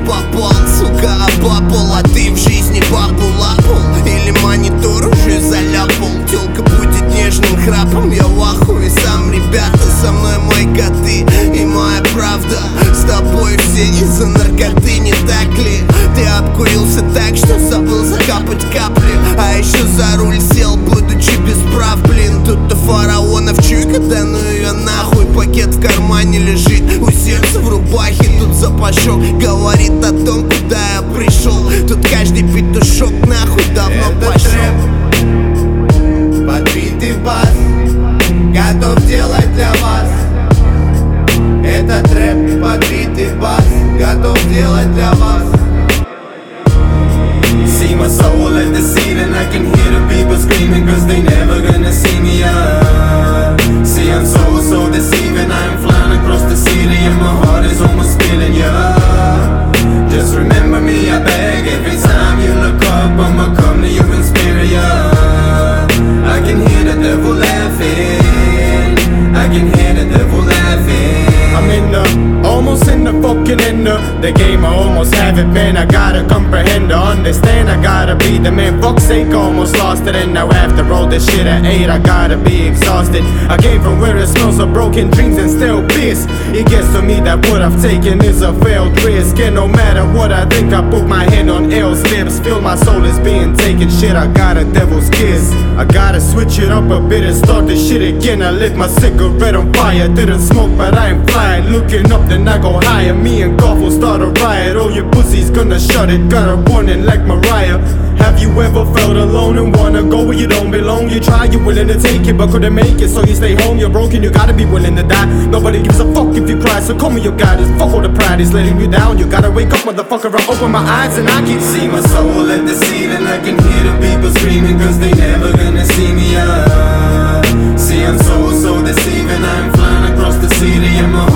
попал, сука, обапал. А ты в жизни бабу лапал? Или монитор уже заляпал? Тёлка будет нежным храпом, я в ахуе. Сам, ребята, со мной мои коты и моя правда. С тобой все из-за наркоты, не так ли? Ты обкурился так, что забыл закапать капли. А еще за руль сел, будучи без прав, блин. Тут-то фараонов чуйка, да ну ее нахуй. Пакет в кармане лежит, у сердца в рубахе. Тут запашок говорит о том, куда я пришел. Тут каждый петушок нахуй давно пошел. Подбитый бас, готов делать для вас. Это трэп, подбитый бас, готов делать для вас. See my soul at the ceiling, I can hear the people screaming, cause they never gonna see me up. See I'm so deceiving, I'm flying across the city and my heart is almost spilling, yeah. Just remember me, I beg every time you look up, I'ma come to you in spirit, yeah. I can hear the devil laughing, I can hear the devil laughing. I'm in the, almost in the fucking end of the game, I almost have it, man. I gotta comprehend or understand, I gotta be the man. Fuck's sake, almost lost it, and now after all this shit I ate, I gotta be exhausted. I came from where it smells of broken dreams and still pissed. It gets to me that what I've taken is a failed risk, and no matter what I think, I put my hand on L's lips. Feel my soul is being taken, shit, I got a devil's kiss. I gotta switch it up a bit and start this shit again. I lit my cigarette on fire, didn't smoke but I ain't flying. Looking up then I go higher, me and golf will start a riot. Oh, your pussy's gonna shut it, got a warning like Mariah. Have you ever felt alone and wanna go where you don't belong? You try, you're willing to take it but couldn't make it, so you stay home. You're broken, you gotta be willing to die. Nobody gives a fuck if you cry, so call me your guidance. Fuck all the pride is letting you down. You gotta wake up, motherfucker. I open my eyes and I can see my soul at the ceiling. I can hear the people screaming cause they never gonna see me up. See I'm so deceiving, I'm flying across the city and my